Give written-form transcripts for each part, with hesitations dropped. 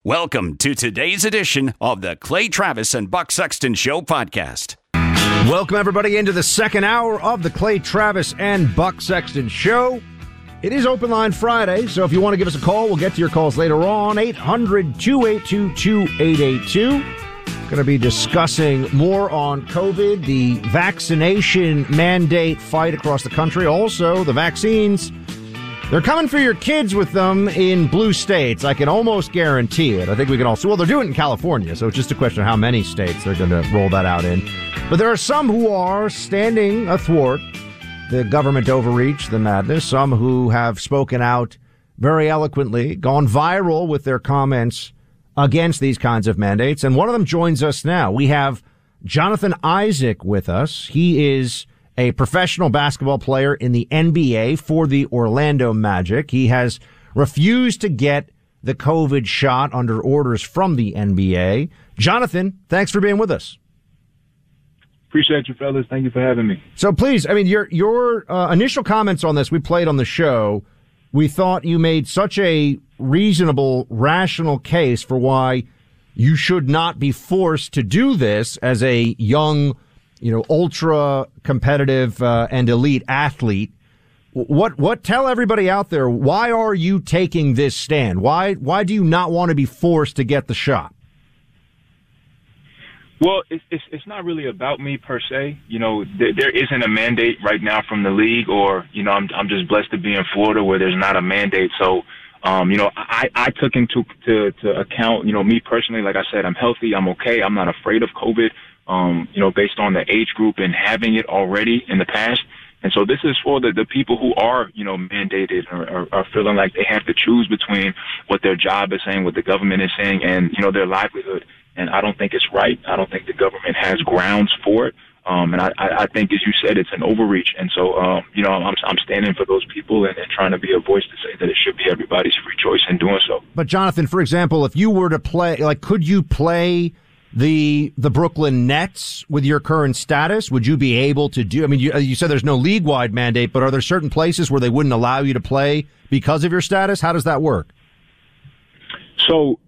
Welcome to today's edition of the Clay Travis and Buck Sexton Show podcast. Welcome, everybody, into the second hour of the Clay Travis and Buck Sexton Show. It is Open Line Friday, so if you want to give us a call, we'll get to your calls later on. 800-282-2882. Going to be discussing more on COVID, the vaccination mandate fight across the country. Also, the vaccines, they're coming for your kids with them in blue states. I can almost guarantee it. I think we can also, well, they're doing it in California, so it's just a question of how many states they're going to roll that out in. But there are some who are standing athwart the government overreach, the madness, some who have spoken out very eloquently, gone viral with their comments against these kinds of mandates. And one of them joins us now. We have Jonathan Isaac with us. He is a professional basketball player in the NBA for the Orlando Magic. He has refused to get the COVID shot under orders from the NBA. Jonathan, thanks for being with us. Appreciate you, fellas. Thank you for having me. So please, I mean, your initial comments on this, we played on the show. We thought you made such a reasonable, rational case for why you should not be forced to do this as a young, ultra competitive and elite athlete. What tell everybody out there, why are you taking this stand? Why do you not want to be forced to get the shot? Well, it's not really about me per se. There isn't a mandate right now from the league, or I'm just blessed to be in Florida where there's not a mandate. So, I took into account, me personally. Like I said, I'm healthy, I'm okay, I'm not afraid of COVID. Based on the age group and having it already in the past. And so this is for the people who are, mandated or are feeling like they have to choose between what their job is saying, what the government is saying, and, their livelihood. And I don't think it's right. I don't think the government has grounds for it. And I think, as you said, it's an overreach. And so, I'm standing for those people and trying to be a voice to say that it should be everybody's free choice in doing so. But Jonathan, for example, if you were to play, could you play the Brooklyn Nets with your current status? Would you be able to do, you said there's no league-wide mandate, but are there certain places where they wouldn't allow you to play because of your status? How does that work? So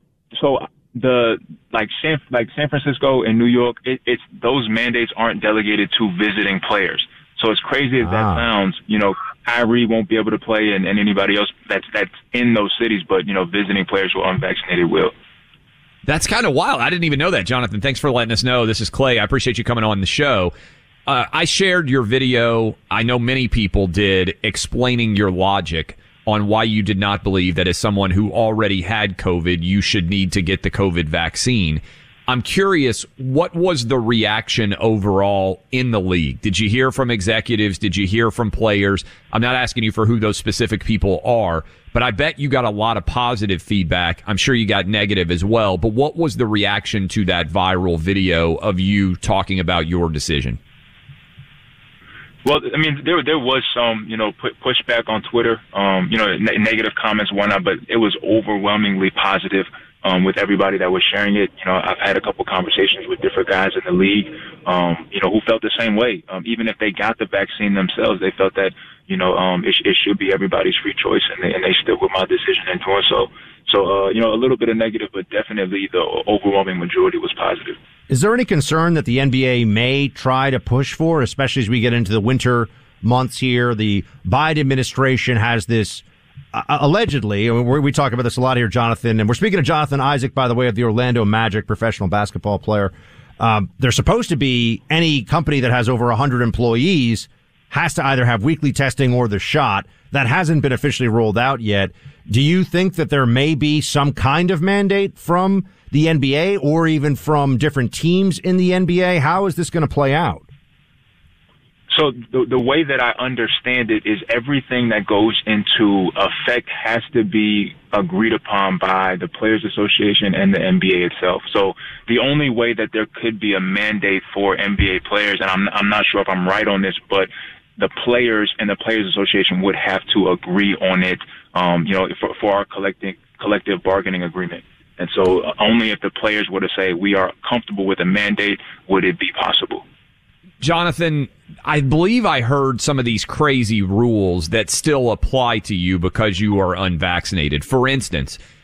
San Francisco and New York, it's those mandates aren't delegated to visiting players. So as crazy as that sounds, Kyrie won't be able to play and anybody else that's in those cities, but visiting players who are unvaccinated will. That's kind of wild. I didn't even know that, Jonathan. Thanks for letting us know. This is Clay. I appreciate you coming on the show. I shared your video. I know many people did, explaining your logic on why you did not believe that as someone who already had COVID, you should need to get the COVID vaccine. I'm curious, what was the reaction overall in the league? Did you hear from executives? Did you hear from players? I'm not asking you for who those specific people are, but I bet you got a lot of positive feedback. I'm sure you got negative as well. But what was the reaction to that viral video of you talking about your decision? Well, there was some, pushback on Twitter, negative comments, whatnot, but it was overwhelmingly positive. With everybody that was sharing it. I've had a couple conversations with different guys in the league, who felt the same way. Even if they got the vaccine themselves, they felt that, it should be everybody's free choice, and they stood with my decision in doing so. So, a little bit of negative, but definitely the overwhelming majority was positive. Is there any concern that the NBA may try to push for, especially as we get into the winter months here? The Biden administration has this allegedly, we talk about this a lot here, Jonathan, and we're speaking of Jonathan Isaac, by the way, of the Orlando Magic, professional basketball player. They're supposed to be, any company that has over 100 employees has to either have weekly testing or the shot. That hasn't been officially rolled out yet. Do you think that there may be some kind of mandate from the NBA or even from different teams in the NBA? How is this going to play out? So the way that I understand it is everything that goes into effect has to be agreed upon by the Players Association and the NBA itself. So the only way that there could be a mandate for NBA players, and I'm not sure if I'm right on this, but the players and the Players Association would have to agree on it, for our collective bargaining agreement. And so only if the players were to say we are comfortable with a mandate would it be possible. Jonathan, I believe I heard some of these crazy rules that still apply to you because you are unvaccinated. For instance,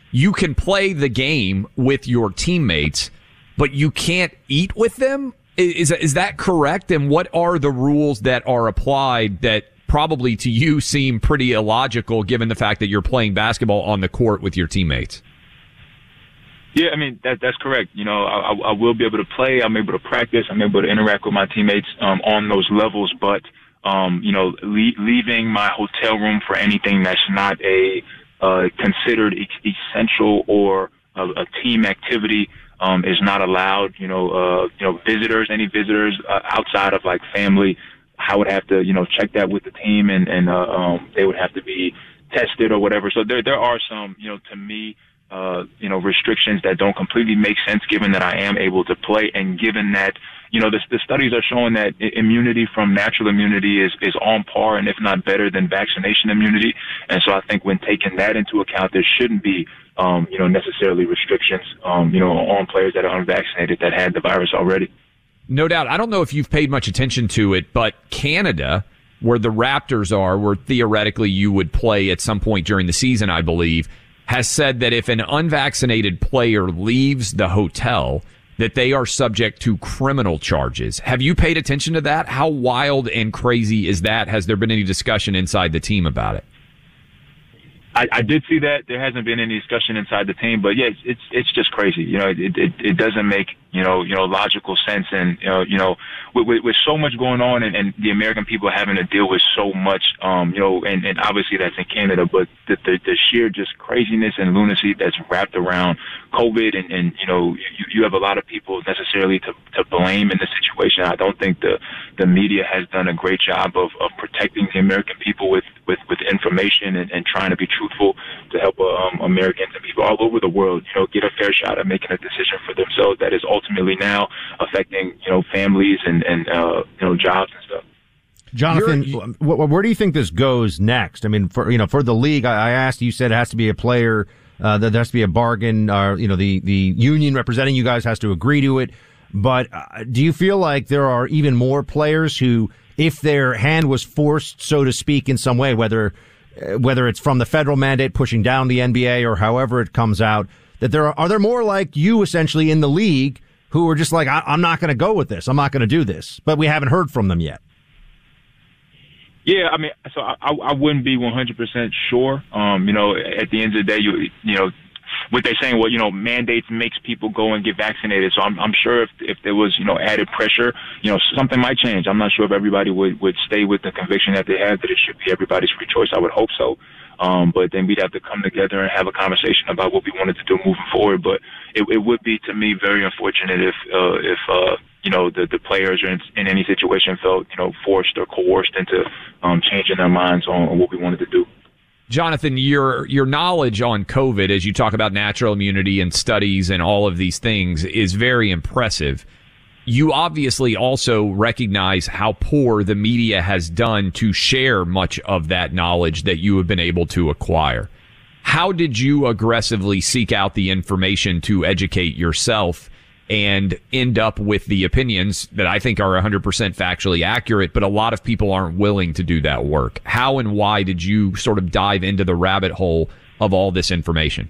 you can play the game with your teammates, but you can't eat with them. Is that correct? And what are the rules that are applied that probably to you seem pretty illogical given the fact that you're playing basketball on the court with your teammates? Yeah, I mean, that's correct. You know, I will be able to play. I'm able to practice. I'm able to interact with my teammates on those levels. But, you know, leaving my hotel room for anything that's not a considered essential or a team activity is not allowed. You know, visitors, any visitors outside of like family, I would have to, you know, check that with the team and they would have to be tested or whatever. So there are some, you know, to me, you know, restrictions that don't completely make sense given that I am able to play and given that, you know, the studies are showing that immunity from natural immunity is on par and if not better than vaccination immunity. And so I think when taking that into account, there shouldn't be, you know, necessarily restrictions, you know, on players that are unvaccinated that had the virus already. No doubt. I don't know if you've paid much attention to it, but Canada, where the Raptors are, where theoretically you would play at some point during the season, I believe, has said that if an unvaccinated player leaves the hotel, that they are subject to criminal charges. Have you paid attention to that? How wild and crazy is that? Has there been any discussion inside the team about it? I did see that. There hasn't been any discussion inside the team, but yeah, it's just crazy. You know, it doesn't make, you know, logical sense. And, you know, with so much going on and the American people having to deal with so much, you know, and obviously that's in Canada, but the sheer just craziness and lunacy that's wrapped around COVID and you know, you have a lot of people necessarily to blame in this situation. I don't think the media has done a great job of protecting the American people with information and trying to be truthful to help Americans and people all over the world, you know, get a fair shot at making a decision for themselves that is ultimately now affecting, you know, families and you know, jobs and stuff. Jonathan, where do you think this goes next? I mean, for the league, I asked, you said it has to be a player, that there has to be a bargain, you know, the union representing you guys has to agree to it. But do you feel like there are even more players who, if their hand was forced, so to speak, in some way, whether it's from the federal mandate pushing down the NBA or however it comes out, that are there more like you essentially in the league who are just like, I'm not going to go with this. I'm not going to do this. But we haven't heard from them yet. Yeah, I mean, so I wouldn't be 100% sure. You know, at the end of the day, you know, what they're saying, well, you know, mandates makes people go and get vaccinated. So I'm sure if there was, you know, added pressure, you know, something might change. I'm not sure if everybody would stay with the conviction that they have that it should be everybody's free choice. I would hope so. But then we'd have to come together and have a conversation about what we wanted to do moving forward. But it would be, to me, very unfortunate if you know, the players are in any situation felt, you know, forced or coerced into changing their minds on what we wanted to do. Jonathan, your knowledge on COVID, as you talk about natural immunity and studies and all of these things, is very impressive. You obviously also recognize how poor the media has done to share much of that knowledge that you have been able to acquire. How did you aggressively seek out the information to educate yourself and end up with the opinions that I think are 100% factually accurate, but a lot of people aren't willing to do that work? How and why did you sort of dive into the rabbit hole of all this information?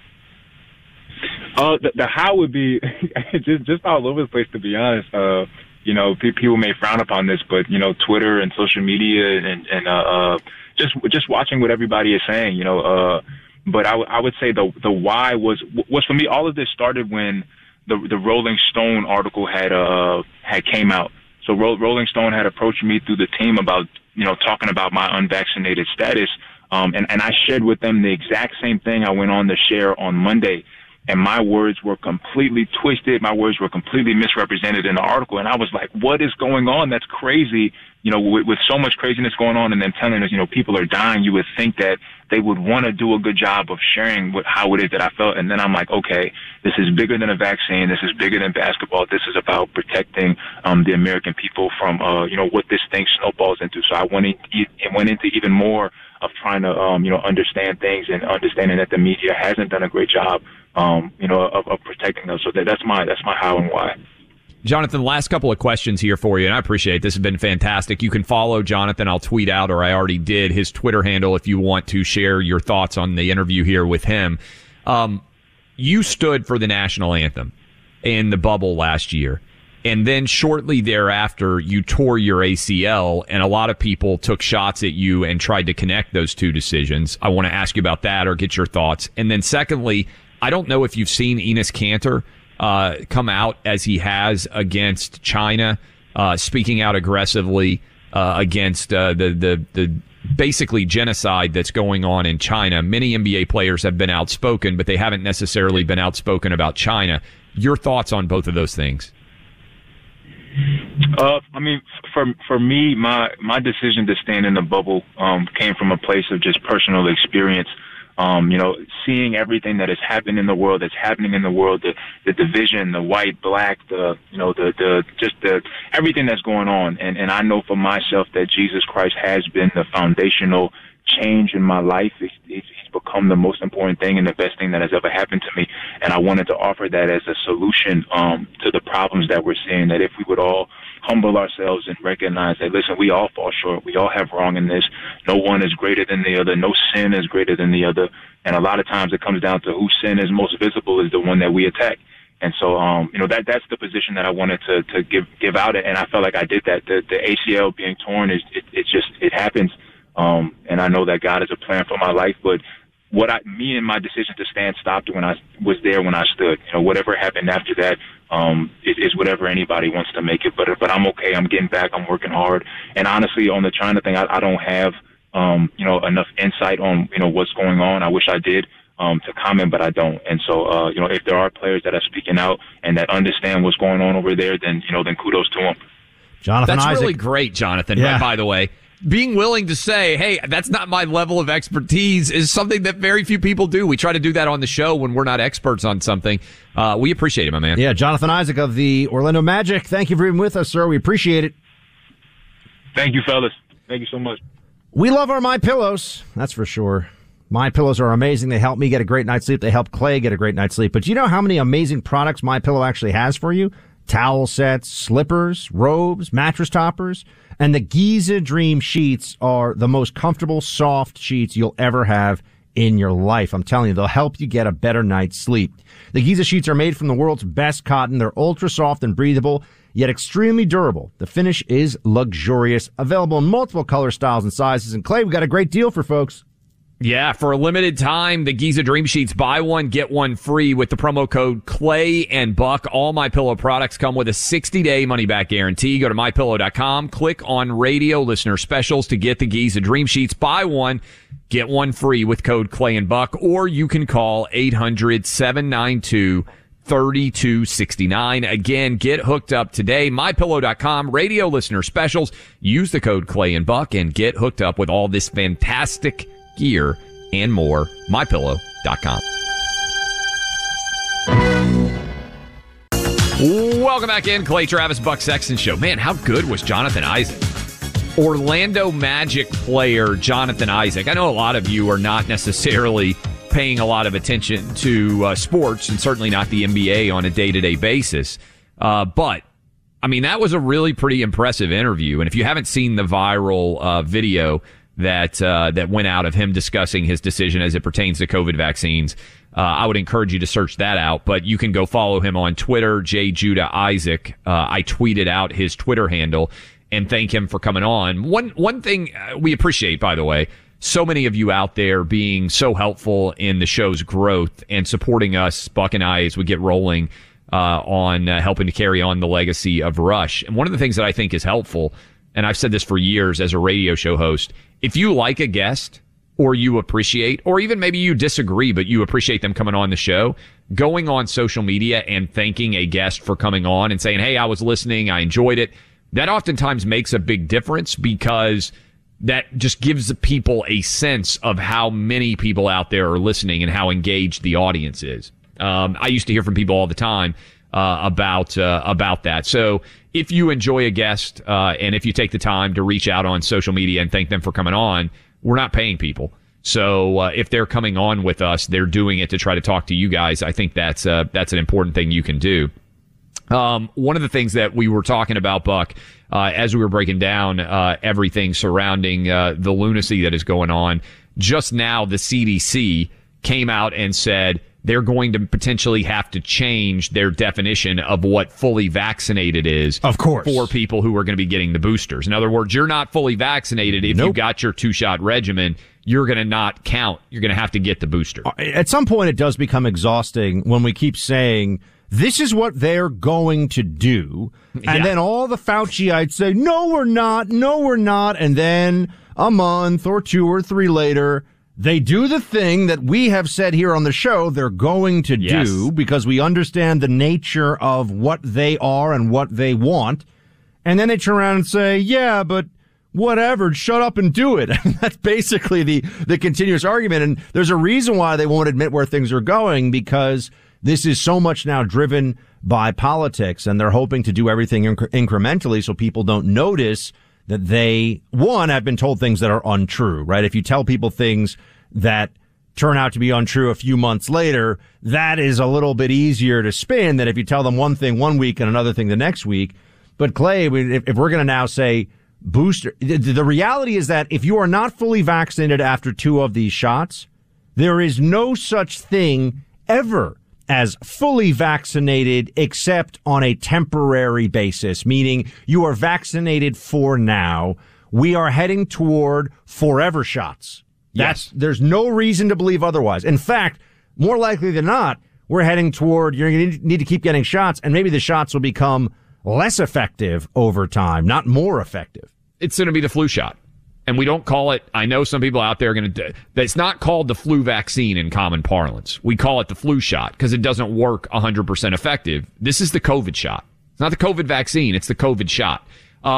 The how would be just all over the place, to be honest. You know, people may frown upon this, but, you know, Twitter and social media and just watching what everybody is saying, you know, but I would say the why was for me, all of this started when the Rolling Stone article had came out. So Rolling Stone had approached me through the team about, you know, talking about my unvaccinated status. And I shared with them the exact same thing I went on to share on Monday. And my words were completely twisted. My words were completely misrepresented in the article. And I was like, what is going on? That's crazy. You know, with so much craziness going on and then telling us, you know, people are dying, you would think that they would want to do a good job of sharing how it is that I felt. And then I'm like, okay, this is bigger than a vaccine. This is bigger than basketball. This is about protecting the American people from, you know, what this thing snowballs into. So I went into even more of trying to, you know, understand things and understanding that the media hasn't done a great job, you know, of protecting us. So that's my how and why. Jonathan, last couple of questions here for you, and I appreciate it. This has been fantastic. You can follow Jonathan. I'll tweet out, or I already did, his Twitter handle if you want to share your thoughts on the interview here with him. You stood for the national anthem in the bubble last year. And then shortly thereafter, you tore your ACL, and a lot of people took shots at you and tried to connect those two decisions. I want to ask you about that or get your thoughts. And then secondly, I don't know if you've seen Enes Kanter come out as he has against China, speaking out aggressively against the basically genocide that's going on in China. Many NBA players have been outspoken, but they haven't necessarily been outspoken about China. Your thoughts on both of those things? I mean, for me, my decision to stand in the bubble came from a place of just personal experience. Seeing everything that has happened in the world, that's happening in the world, the division, the white, black, everything that's going on. And I know for myself that Jesus Christ has been the foundational change in my life. He's become the most important thing and the best thing that has ever happened to me. And I wanted to offer that as a solution to the problems that we're seeing, that if we would all humble ourselves and recognize that, listen, we all fall short. We all have wrong in this. No one is greater than the other. No sin is greater than the other. And a lot of times it comes down to whose sin is most visible is the one that we attack. And so, that's the position that I wanted to give out. And I felt like I did that. The ACL being torn it happens. And I know that God has a plan for my life, but me and my decision to stand stopped when I was there when I stood. Whatever happened after that, is whatever anybody wants to make it. But I'm okay. I'm getting back. I'm working hard. And honestly, on the China thing, I don't have, enough insight on, what's going on. I wish I did, to comment, but I don't. And so, if there are players that are speaking out and that understand what's going on over there, then kudos to them. Jonathan That's Isaac. really great, Jonathan. Yeah. By the way, being willing to say, hey, that's not my level of expertise is something that very few people do. We try to do that on the show when we're not experts on something. We appreciate it, my man. Yeah, Jonathan Isaac of the Orlando Magic. Thank you for being with us, sir. We appreciate it. Thank you, fellas. Thank you so much. We love our MyPillows. That's for sure. MyPillows are amazing. They help me get a great night's sleep. They help Clay get a great night's sleep. But do you know how many amazing products MyPillow actually has for you? Towel sets, slippers, robes, mattress toppers. And the Giza Dream sheets are the most comfortable, soft sheets you'll ever have in your life. I'm telling you, they'll help you get a better night's sleep. The Giza sheets are made from the world's best cotton. They're ultra soft and breathable, yet extremely durable. The finish is luxurious. Available in multiple color styles and sizes. And Clay, we got a great deal for folks. Yeah, for a limited time, the Giza Dream Sheets, buy one, get one free with the promo code Clay and Buck. All MyPillow products come with a 60-day money-back guarantee. Go to MyPillow.com, click on radio listener specials to get the Giza Dream Sheets. Buy one, get one free with code Clay and Buck, or you can call 800-792-3269. Again, get hooked up today. MyPillow.com, radio listener specials. Use the code Clay and Buck and get hooked up with all this fantastic gear and more. MyPillow.com. Welcome back in. Clay Travis, Buck Sexton Show. Man, how good was Jonathan Isaac? Orlando Magic player Jonathan Isaac. I know a lot of you are not necessarily paying a lot of attention to sports, and certainly not the NBA on a day-to-day basis. But, I mean, that was a really pretty impressive interview. And if you haven't seen the viral video that went out of him discussing his decision as it pertains to COVID vaccines, I would encourage you to search that out. But you can go follow him on Twitter, J. Judah Isaac. I tweeted out his Twitter handle and thank him for coming on. One thing we appreciate, by the way, so many of you out there being so helpful in the show's growth and supporting us, Buck and I, as we get rolling on helping to carry on the legacy of Rush. And one of the things that I think is helpful, and I've said this for years as a radio show host, if you like a guest or you appreciate, or even maybe you disagree, but you appreciate them coming on the show, going on social media and thanking a guest for coming on and saying, hey, I was listening, I enjoyed it, that oftentimes makes a big difference, because that just gives people a sense of how many people out there are listening and how engaged the audience is. I used to hear from people all the time about that. So if you enjoy a guest, and if you take the time to reach out on social media and thank them for coming on, we're not paying people. So if they're coming on with us, they're doing it to try to talk to you guys. I think that's an important thing you can do. One of the things that we were talking about, Buck, as we were breaking down everything surrounding the lunacy that is going on, just now the CDC came out and said they're going to potentially have to change their definition of what fully vaccinated is. Of course. For people who are going to be getting the boosters. In other words, you're not fully vaccinated if you got your 2-shot regimen. You're going to not count. You're going to have to get the booster. At some point, it does become exhausting when we keep saying, this is what they're going to do. And then all the Fauciites say, no, we're not. No, we're not. And then a month or 2 or 3 later, they do the thing that we have said here on the show they're going to do because we understand the nature of what they are and what they want. And then they turn around and say, yeah, but whatever, shut up and do it. That's basically the continuous argument. And there's a reason why they won't admit where things are going, because this is so much now driven by politics, and they're hoping to do everything incrementally so people don't notice that they, one, have been told things that are untrue, right? If you tell people things that turn out to be untrue a few months later, that is a little bit easier to spin than if you tell them one thing one week and another thing the next week. But Clay, if we're going to now say booster, the reality is that if you are not fully vaccinated after 2 of these shots, there is no such thing ever as fully vaccinated except on a temporary basis, meaning you are vaccinated for now. We are heading toward forever shots. There's no reason to believe otherwise. In fact, more likely than not, we're heading toward, you're going to need to keep getting shots, and maybe the shots will become less effective over time, not more effective. It's going to be the flu shot. And we don't call it, I know some people out there are going to, it's not called the flu vaccine in common parlance. We call it the flu shot because it doesn't work 100% effective. This is the COVID shot. It's not the COVID vaccine. It's the COVID shot.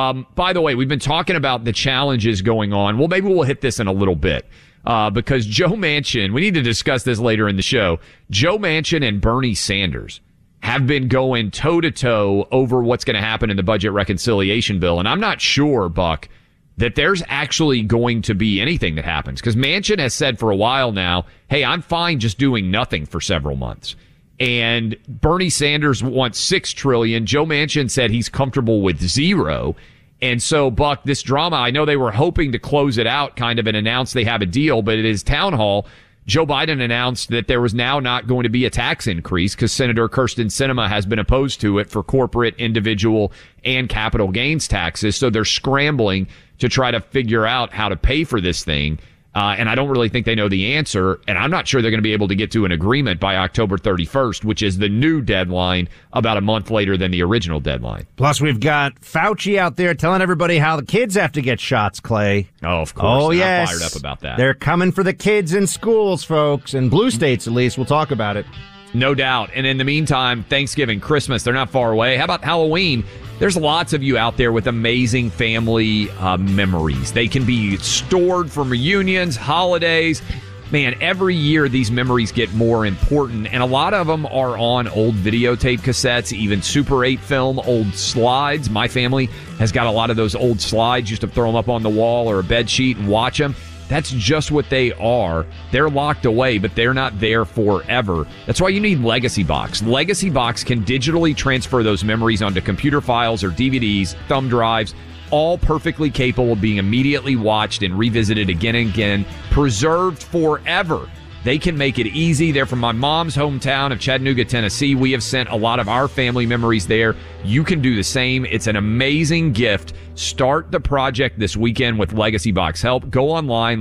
By the way, we've been talking about the challenges going on. Well, maybe we'll hit this in a little bit. Because Joe Manchin, we need to discuss this later in the show. Joe Manchin and Bernie Sanders have been going toe to toe over what's going to happen in the budget reconciliation bill. And I'm not sure, Buck, that there's actually going to be anything that happens. Because Manchin has said for a while now, hey, I'm fine just doing nothing for several months. And Bernie Sanders wants $6 trillion. Joe Manchin said he's comfortable with 0. And so, Buck, this drama, I know they were hoping to close it out kind of and announce they have a deal, but at his town hall, Joe Biden announced that there was now not going to be a tax increase because Senator Kyrsten Sinema has been opposed to it for corporate, individual, and capital gains taxes. So they're scrambling to try to figure out how to pay for this thing. And I don't really think they know the answer. And I'm not sure they're going to be able to get to an agreement by October 31st, which is the new deadline, about a month later than the original deadline. Plus, we've got Fauci out there telling everybody how the kids have to get shots, Clay. Oh, of course. Oh, yes. I'm fired up about that. They're coming for the kids in schools, folks. In blue states, at least. We'll talk about it. No doubt. And in the meantime, Thanksgiving, Christmas, they're not far away. How about Halloween? There's lots of you out there with amazing family memories. They can be stored from reunions, holidays. Man, every year these memories get more important, and a lot of them are on old videotape cassettes, even Super 8 film, old slides. My family has got a lot of those old slides. Used to throw them up on the wall or a bed sheet and watch them. That's just what they are. They're locked away, but they're not there forever. That's why you need Legacy Box. Legacy Box can digitally transfer those memories onto computer files or DVDs, thumb drives, all perfectly capable of being immediately watched and revisited again and again, preserved forever. They can make it easy. They're from my mom's hometown of Chattanooga, Tennessee. We have sent a lot of our family memories there. You can do the same. It's an amazing gift. Start the project this weekend with Legacy Box help. Go online,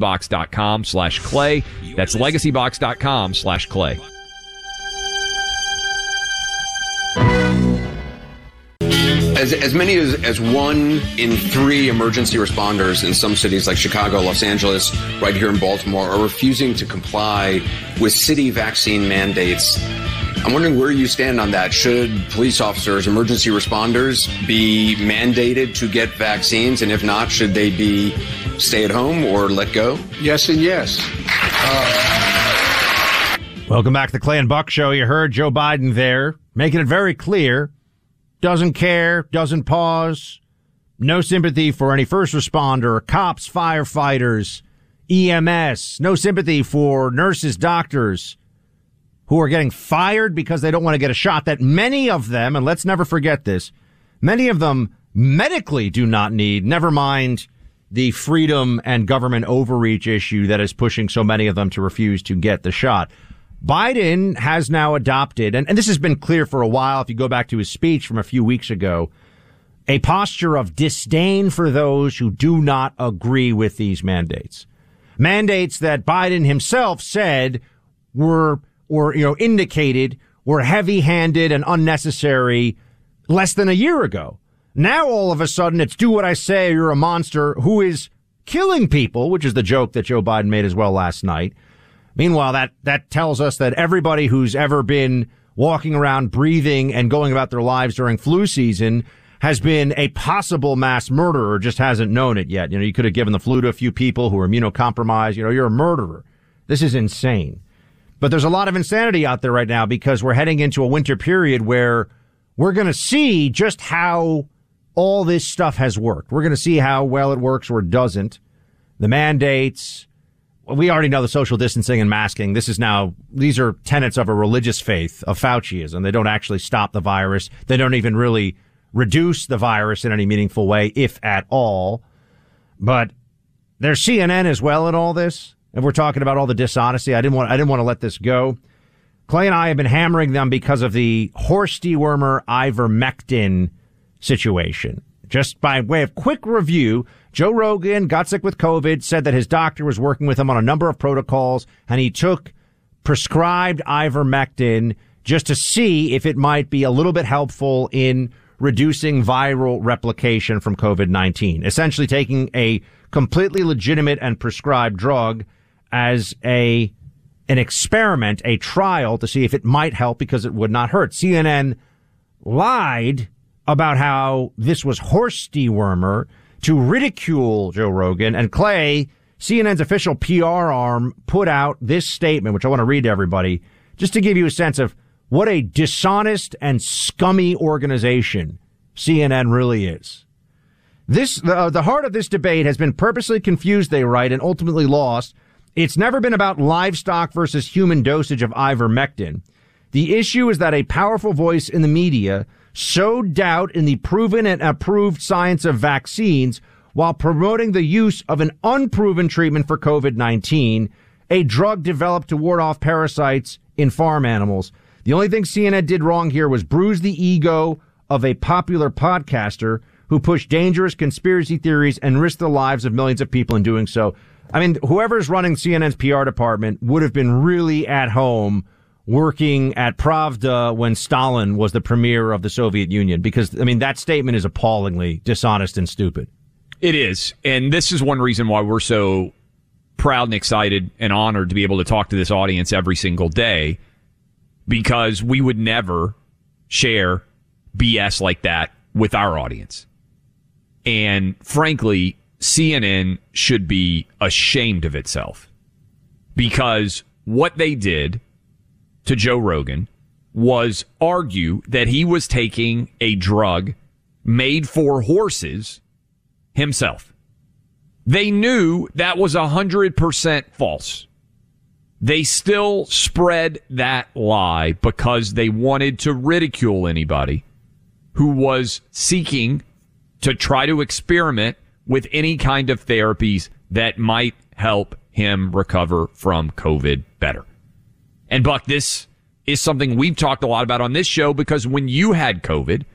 legacybox.com/Clay. That's legacybox.com/Clay. As many as 1 in 3 emergency responders in some cities like Chicago, Los Angeles, right here in Baltimore, are refusing to comply with city vaccine mandates. I'm wondering where you stand on that. Should police officers, emergency responders, be mandated to get vaccines? And if not, should they be stay at home or let go? Yes and yes. Welcome back to the Clay and Buck Show. You heard Joe Biden there, making it very clear. Doesn't care, doesn't pause, no sympathy for any first responder, cops, firefighters, EMS, no sympathy for nurses, doctors who are getting fired because they don't want to get a shot that many of them, and let's never forget this, many of them medically do not need, never mind the freedom and government overreach issue that is pushing so many of them to refuse to get the shot. Biden has now adopted, and this has been clear for a while if you go back to his speech from a few weeks ago, a posture of disdain for those who do not agree with these mandates. Mandates that Biden himself said indicated were heavy-handed and unnecessary less than a year ago. Now, all of a sudden, it's do what I say or you're a monster who is killing people, which is the joke that Joe Biden made as well last night. Meanwhile, that tells us that everybody who's ever been walking around breathing and going about their lives during flu season has been a possible mass murderer, just hasn't known it yet. You could have given the flu to a few people who are immunocompromised. You're a murderer. This is insane. But there's a lot of insanity out there right now because we're heading into a winter period where we're going to see just how all this stuff has worked. We're going to see how well it works or it doesn't. The mandates. We already know the social distancing and masking. These are tenets of a religious faith of Fauciism. They don't actually stop the virus. They don't even really reduce the virus in any meaningful way, if at all. But there's CNN as well in all this. And we're talking about all the dishonesty. I didn't want to let this go. Clay and I have been hammering them because of the horse dewormer ivermectin situation. Just by way of quick review, Joe Rogan got sick with COVID, said that his doctor was working with him on a number of protocols, and he took prescribed ivermectin just to see if it might be a little bit helpful in reducing viral replication from COVID-19, essentially taking a completely legitimate and prescribed drug as an experiment, a trial to see if it might help because it would not hurt. CNN lied about how this was horse dewormer to ridicule Joe Rogan. And Clay, CNN's official PR arm, put out this statement, which I want to read to everybody, just to give you a sense of what a dishonest and scummy organization CNN really is. The heart of this debate has been purposely confused, they write, and ultimately lost. It's never been about livestock versus human dosage of ivermectin. The issue is that a powerful voice in the media sowed doubt in the proven and approved science of vaccines while promoting the use of an unproven treatment for COVID-19, a drug developed to ward off parasites in farm animals. The only thing CNN did wrong here was bruise the ego of a popular podcaster who pushed dangerous conspiracy theories and risked the lives of millions of people in doing so. I mean, whoever's running CNN's PR department would have been really at home working at Pravda when Stalin was the premier of the Soviet Union, because, I mean, that statement is appallingly dishonest and stupid. It is. And this is one reason why we're so proud and excited and honored to be able to talk to this audience every single day, because we would never share BS like that with our audience. And frankly, CNN should be ashamed of itself, because what they did to Joe Rogan was argue that he was taking a drug made for horses himself. They knew that was 100% false. They still spread that lie because they wanted to ridicule anybody who was seeking to try to experiment with any kind of therapies that might help him recover from COVID better. And Buck, this is something we've talked a lot about on this show, because when you had COVID,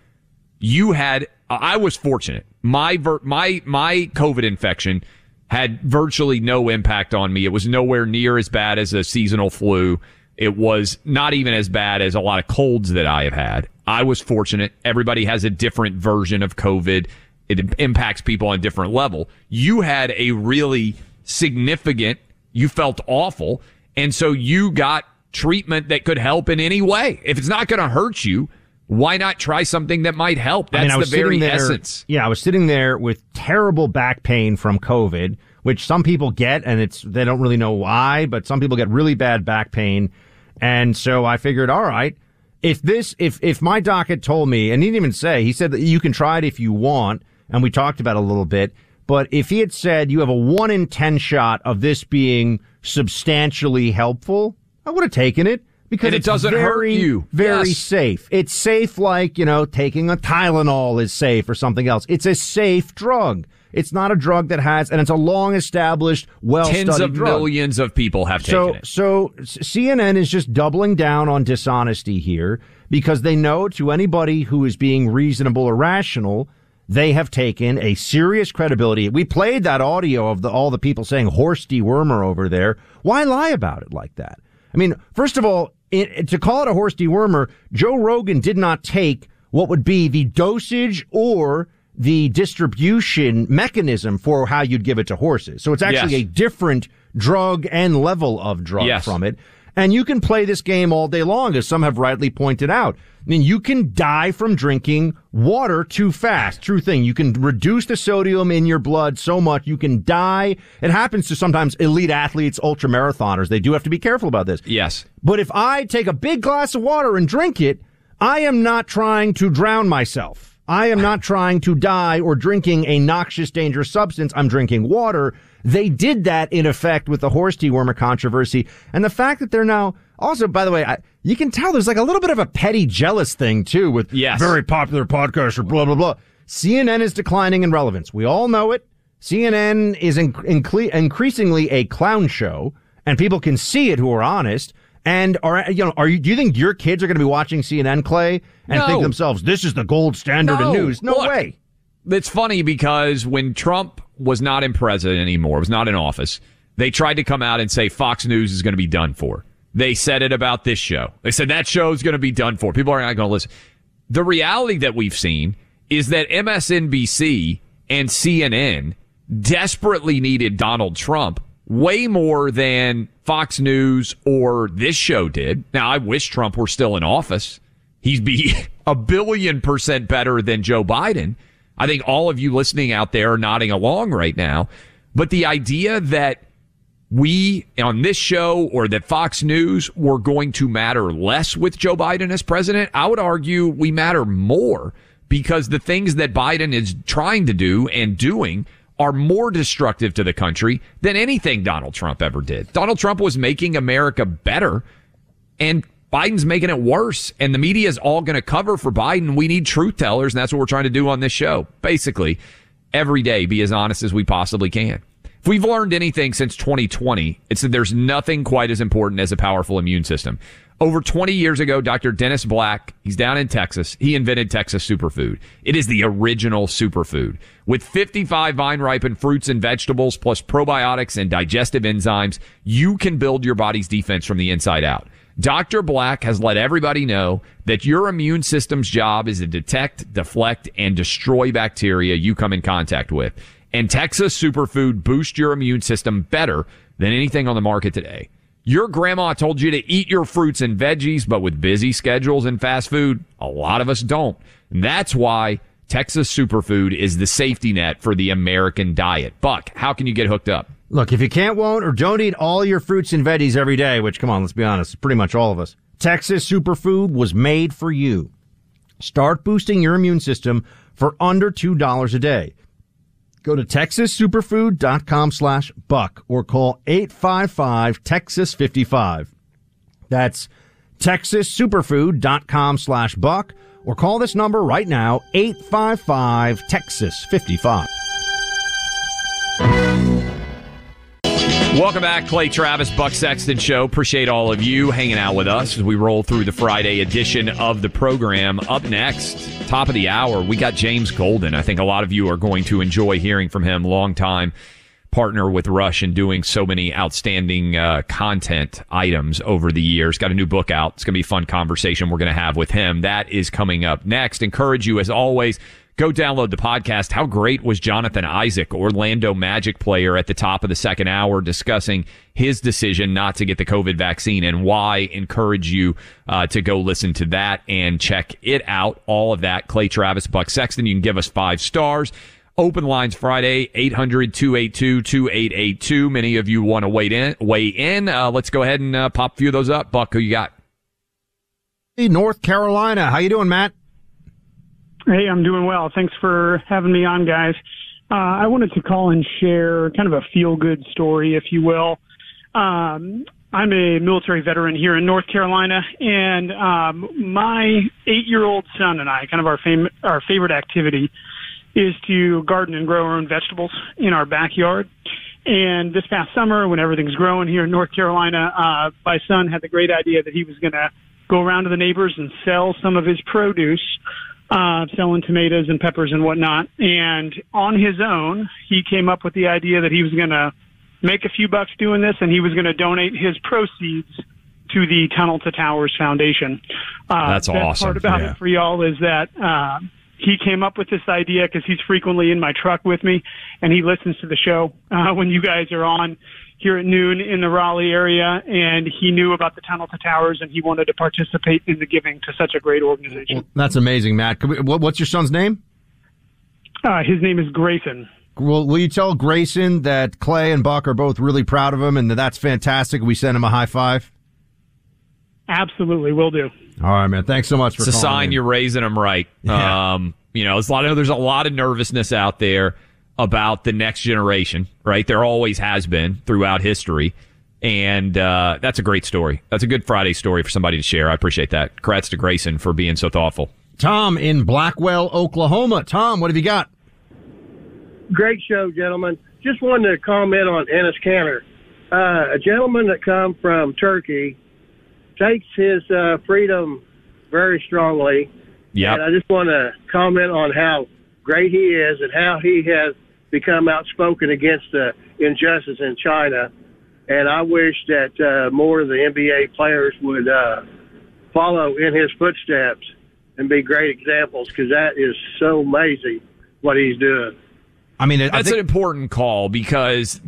I was fortunate. My COVID infection had virtually no impact on me. It was nowhere near as bad as a seasonal flu. It was not even as bad as a lot of colds that I have had. I was fortunate. Everybody has a different version of COVID. It impacts people on a different level. You had a really significant, you felt awful, and so you got treatment that could help in any way. If it's not going to hurt you, why not try something that might help? That's the very essence. Yeah, I was sitting there with terrible back pain from COVID, which some people get, and they don't really know why, but some people get really bad back pain. And so I figured, all right, if my doc had told me, and he didn't even say, he said that you can try it if you want, and we talked about it a little bit, but if he had said you have a 1 in 10 shot of this being substantially helpful, I would have taken it, because it doesn't hurt you. Very safe. It's safe like, taking a Tylenol is safe or something else. It's a safe drug. It's not a drug that has, and it's a long-established, well-studied drug. Tens of millions of people have taken it. So CNN is just doubling down on dishonesty here because they know to anybody who is being reasonable or rational, they have taken a serious credibility. We played that audio of all the people saying horse dewormer over there. Why lie about it like that? I mean, first of all, to call it a horse dewormer, Joe Rogan did not take what would be the dosage or the distribution mechanism for how you'd give it to horses. So it's actually a different drug and level of drug from it. And you can play this game all day long, as some have rightly pointed out. I mean, you can die from drinking water too fast. True thing. You can reduce the sodium in your blood so much you can die. It happens to sometimes elite athletes, ultra marathoners. They do have to be careful about this. Yes. But if I take a big glass of water and drink it, I am not trying to drown myself. I am not trying to die or drinking a noxious, dangerous substance. I'm drinking water. They did that, in effect, with the horse dewormer controversy. And the fact that they're now also, by the way, you can tell there's like a little bit of a petty, jealous thing, too, with very popular podcaster, blah, blah, blah. CNN is declining in relevance. We all know it. CNN is increasingly a clown show, and people can see it who are honest. And do you think your kids are going to be watching CNN, Clay, and think to themselves, this is the gold standard of news? No way. It's funny because when Trump was not in president anymore, was not in office, they tried to come out and say Fox News is going to be done for. They said it about this show. They said that show is going to be done for. People are not going to listen. The reality that we've seen is that MSNBC and CNN desperately needed Donald Trump way more than Fox News or this show did. Now, I wish Trump were still in office. He'd be 1,000,000,000% better than Joe Biden. I think all of you listening out there are nodding along right now. But the idea that we on this show or that Fox News were going to matter less with Joe Biden as president, I would argue we matter more because the things that Biden is trying to do and doing are more destructive to the country than anything Donald Trump ever did. Donald Trump was making America better, and Biden's making it worse. And the media is all going to cover for Biden. We need truth tellers, and that's what we're trying to do on this show. Basically, every day, be as honest as we possibly can. If we've learned anything since 2020, it's that there's nothing quite as important as a powerful immune system. Over 20 years ago, Dr. Dennis Black, he's down in Texas, he invented Texas Superfood. It is the original superfood. With 55 vine-ripened fruits and vegetables, plus probiotics and digestive enzymes, you can build your body's defense from the inside out. Dr. Black has let everybody know that your immune system's job is to detect, deflect, and destroy bacteria you come in contact with. And Texas Superfood boosts your immune system better than anything on the market today. Your grandma told you to eat your fruits and veggies, but with busy schedules and fast food, a lot of us don't. And that's why Texas Superfood is the safety net for the American diet. Buck, how can you get hooked up? Look, if you can't, won't, or don't eat all your fruits and veggies every day, which, come on, let's be honest, pretty much all of us, Texas Superfood was made for you. Start boosting your immune system for under $2 a day. Go to TexasSuperfood.com/buck or call 855-TEXAS-55. That's TexasSuperfood.com/buck or call this number right now, 855-TEXAS-55. Welcome back, Clay Travis, Buck Sexton Show. Appreciate all of you hanging out with us as we roll through the Friday edition of the program. Up next, top of the hour, we got James Golden. I think a lot of you are going to enjoy hearing from him. Longtime partner with Rush and doing so many outstanding content items over the years. Got a new book out. It's going to be a fun conversation we're going to have with him. That is coming up next. Encourage you, as always, go download the podcast. How great was Jonathan Isaac, Orlando Magic player, at the top of the second hour, discussing his decision not to get the COVID vaccine and why. Encourage you to go listen to that and check it out. All of that. Clay Travis, Buck Sexton. You can give us 5 stars. Open lines Friday, 800-282-2882. Many of you want to weigh in. Let's go ahead and pop a few of those up. Buck, who you got? Hey, North Carolina. How you doing, Matt? Hey, I'm doing well. Thanks for having me on, guys. I wanted to call and share kind of a feel-good story, if you will. I'm a military veteran here in North Carolina, and my 8-year-old son and I, kind of our favorite activity is to garden and grow our own vegetables in our backyard. And this past summer, when everything's growing here in North Carolina, my son had the great idea that he was going to go around to the neighbors and sell some of his produce, selling tomatoes and peppers and whatnot. And on his own, he came up with the idea that he was going to make a few bucks doing this, and he was going to donate his proceeds to the Tunnel to Towers Foundation. That's awesome. The part about it for y'all is that he came up with this idea because he's frequently in my truck with me, and he listens to the show when you guys are on here at noon in the Raleigh area, and he knew about the Tunnel to Towers, and he wanted to participate in the giving to such a great organization. Well, that's amazing, Matt. What's your son's name? His name is Grayson. Well, will you tell Grayson that Clay and Buck are both really proud of him and that's fantastic? We send him a high five? Absolutely, will do. All right, man. Thanks so much for calling. It's a sign you're raising them right. Yeah. There's a lot of nervousness out there about the next generation, right? There always has been throughout history. And that's a great story. That's a good Friday story for somebody to share. I appreciate that. Congrats to Grayson for being so thoughtful. Tom in Blackwell, Oklahoma. Tom, what have you got? Great show, gentlemen. Just wanted to comment on Enes Kanter. A gentleman that come from Turkey takes his freedom very strongly. Yeah. And I just want to comment on how great he is and how he has become outspoken against the injustice in China. And I wish that more of the NBA players would follow in his footsteps and be great examples, because that is so amazing what he's doing. I mean, that's an important call, because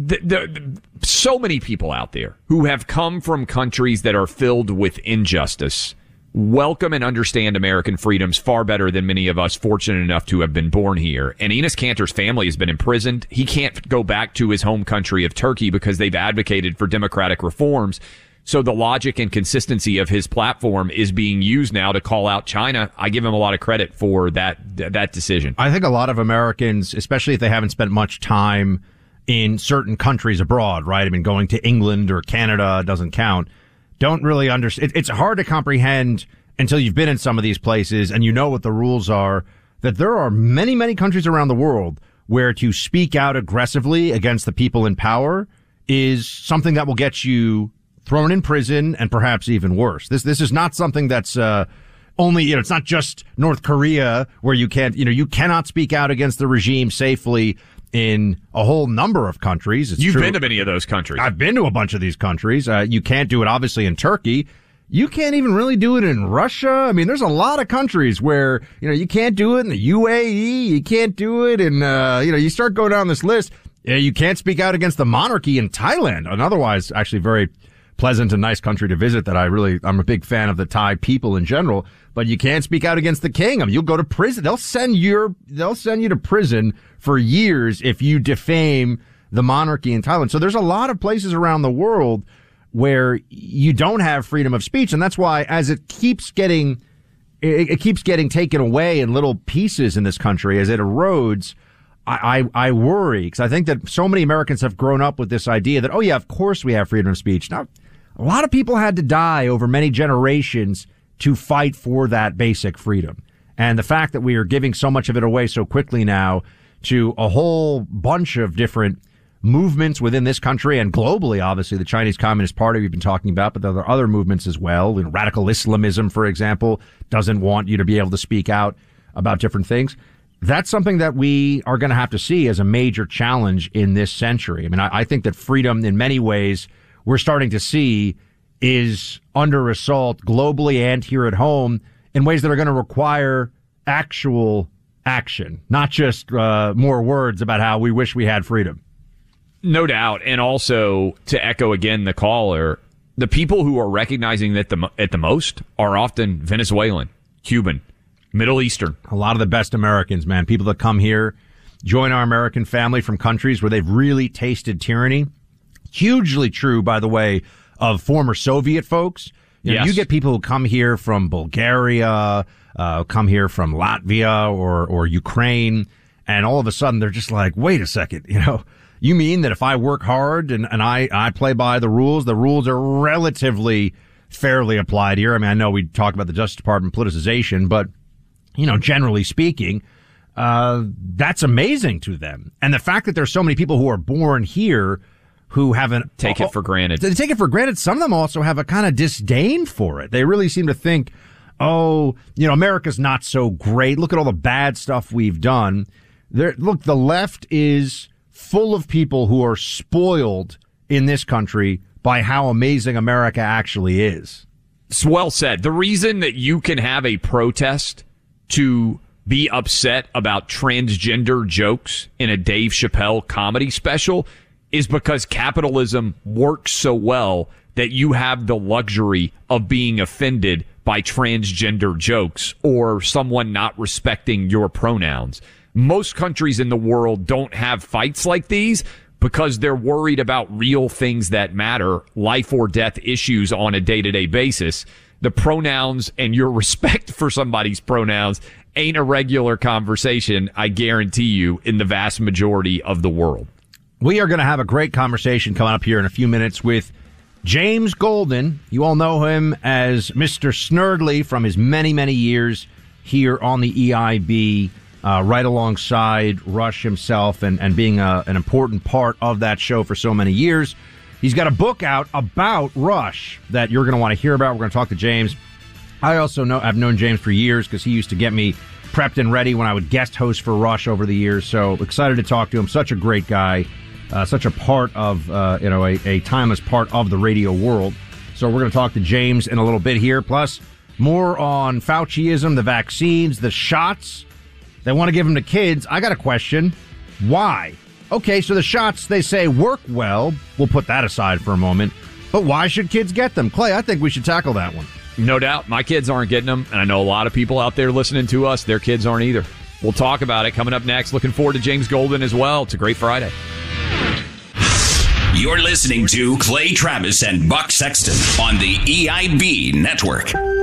so many people out there who have come from countries that are filled with injustice welcome and understand American freedoms far better than many of us fortunate enough to have been born here. And Enes Kanter's family has been imprisoned. He can't go back to his home country of Turkey because they've advocated for democratic reforms. So the logic and consistency of his platform is being used now to call out China. I give him a lot of credit for that decision. I think a lot of Americans, especially if they haven't spent much time in certain countries abroad, right? I mean, going to England or Canada doesn't count, don't really understand. It's hard to comprehend until you've been in some of these places and you know what the rules are, that there are many, many countries around the world where to speak out aggressively against the people in power is something that will get you thrown in prison and perhaps even worse. This is not something that's only, it's not just North Korea where you cannot speak out against the regime safely in a whole number of countries. You've been to many of those countries. I've been to a bunch of these countries. You can't do it obviously in Turkey. You can't even really do it in Russia. I mean, there's a lot of countries where, you can't do it in the UAE. You can't do it in, you start going down this list. You can't speak out against the monarchy in Thailand, an otherwise actually very pleasant and nice country to visit that I'm a big fan of the Thai people in general, but you can't speak out against the king. I mean, you'll go to prison. They'll send you to prison for years if you defame the monarchy in Thailand. So there's a lot of places around the world where you don't have freedom of speech. And that's why as it keeps getting taken away in little pieces in this country, as it erodes, I worry, because I think that so many Americans have grown up with this idea that, oh yeah, of course we have freedom of speech. Now, a lot of people had to die over many generations to fight for that basic freedom. And the fact that we are giving so much of it away so quickly now to a whole bunch of different movements within this country and globally, obviously, the Chinese Communist Party we've been talking about, but there are other movements as well. Radical Islamism, for example, doesn't want you to be able to speak out about different things. That's something that we are going to have to see as a major challenge in this century. I mean, I think that freedom in many ways we're starting to see is under assault globally and here at home in ways that are going to require actual action, not just more words about how we wish we had freedom. No doubt. And also, to echo again the caller, the people who are recognizing that at the most are often Venezuelan, Cuban, Middle Eastern. A lot of the best Americans, man, people that come here, join our American family from countries where they've really tasted tyranny. Hugely true, by the way, of former Soviet folks. You get people who come here from Bulgaria, come here from Latvia or Ukraine, and all of a sudden they're just like, wait a second, you mean that if I work hard and I play by the rules are relatively fairly applied here. I mean, I know we talk about the Justice Department politicization, but, generally speaking, that's amazing to them. And the fact that there's so many people who are born here who haven't take it for granted. They take it for granted. Some of them also have a kind of disdain for it. They really seem to think, oh, America's not so great. Look at all the bad stuff we've done. Look, the left is full of people who are spoiled in this country by how amazing America actually is. It's well said. The reason that you can have a protest to be upset about transgender jokes in a Dave Chappelle comedy special is because capitalism works so well that you have the luxury of being offended by transgender jokes or someone not respecting your pronouns. Most countries in the world don't have fights like these because they're worried about real things that matter, life or death issues on a day-to-day basis. The pronouns and your respect for somebody's pronouns ain't a regular conversation, I guarantee you, in the vast majority of the world. We are going to have a great conversation coming up here in a few minutes with James Golden. You all know him as Mr. Snerdley from his many, many years here on the EIB, right alongside Rush himself and being an important part of that show for so many years. He's got a book out about Rush that you're going to want to hear about. We're going to talk to James. I also I've known James for years because he used to get me prepped and ready when I would guest host for Rush over the years. So excited to talk to him. Such a great guy. Such a part of, a timeless part of the radio world. So we're going to talk to James in a little bit here. Plus, more on Fauciism, the vaccines, the shots. They want to give them to kids. I got a question. Why? Okay, so the shots, they say, work well. We'll put that aside for a moment. But why should kids get them? Clay, I think we should tackle that one. No doubt. My kids aren't getting them. And I know a lot of people out there listening to us, their kids aren't either. We'll talk about it coming up next. Looking forward to James Golden as well. It's a great Friday. You're listening to Clay Travis and Buck Sexton on the EIB Network.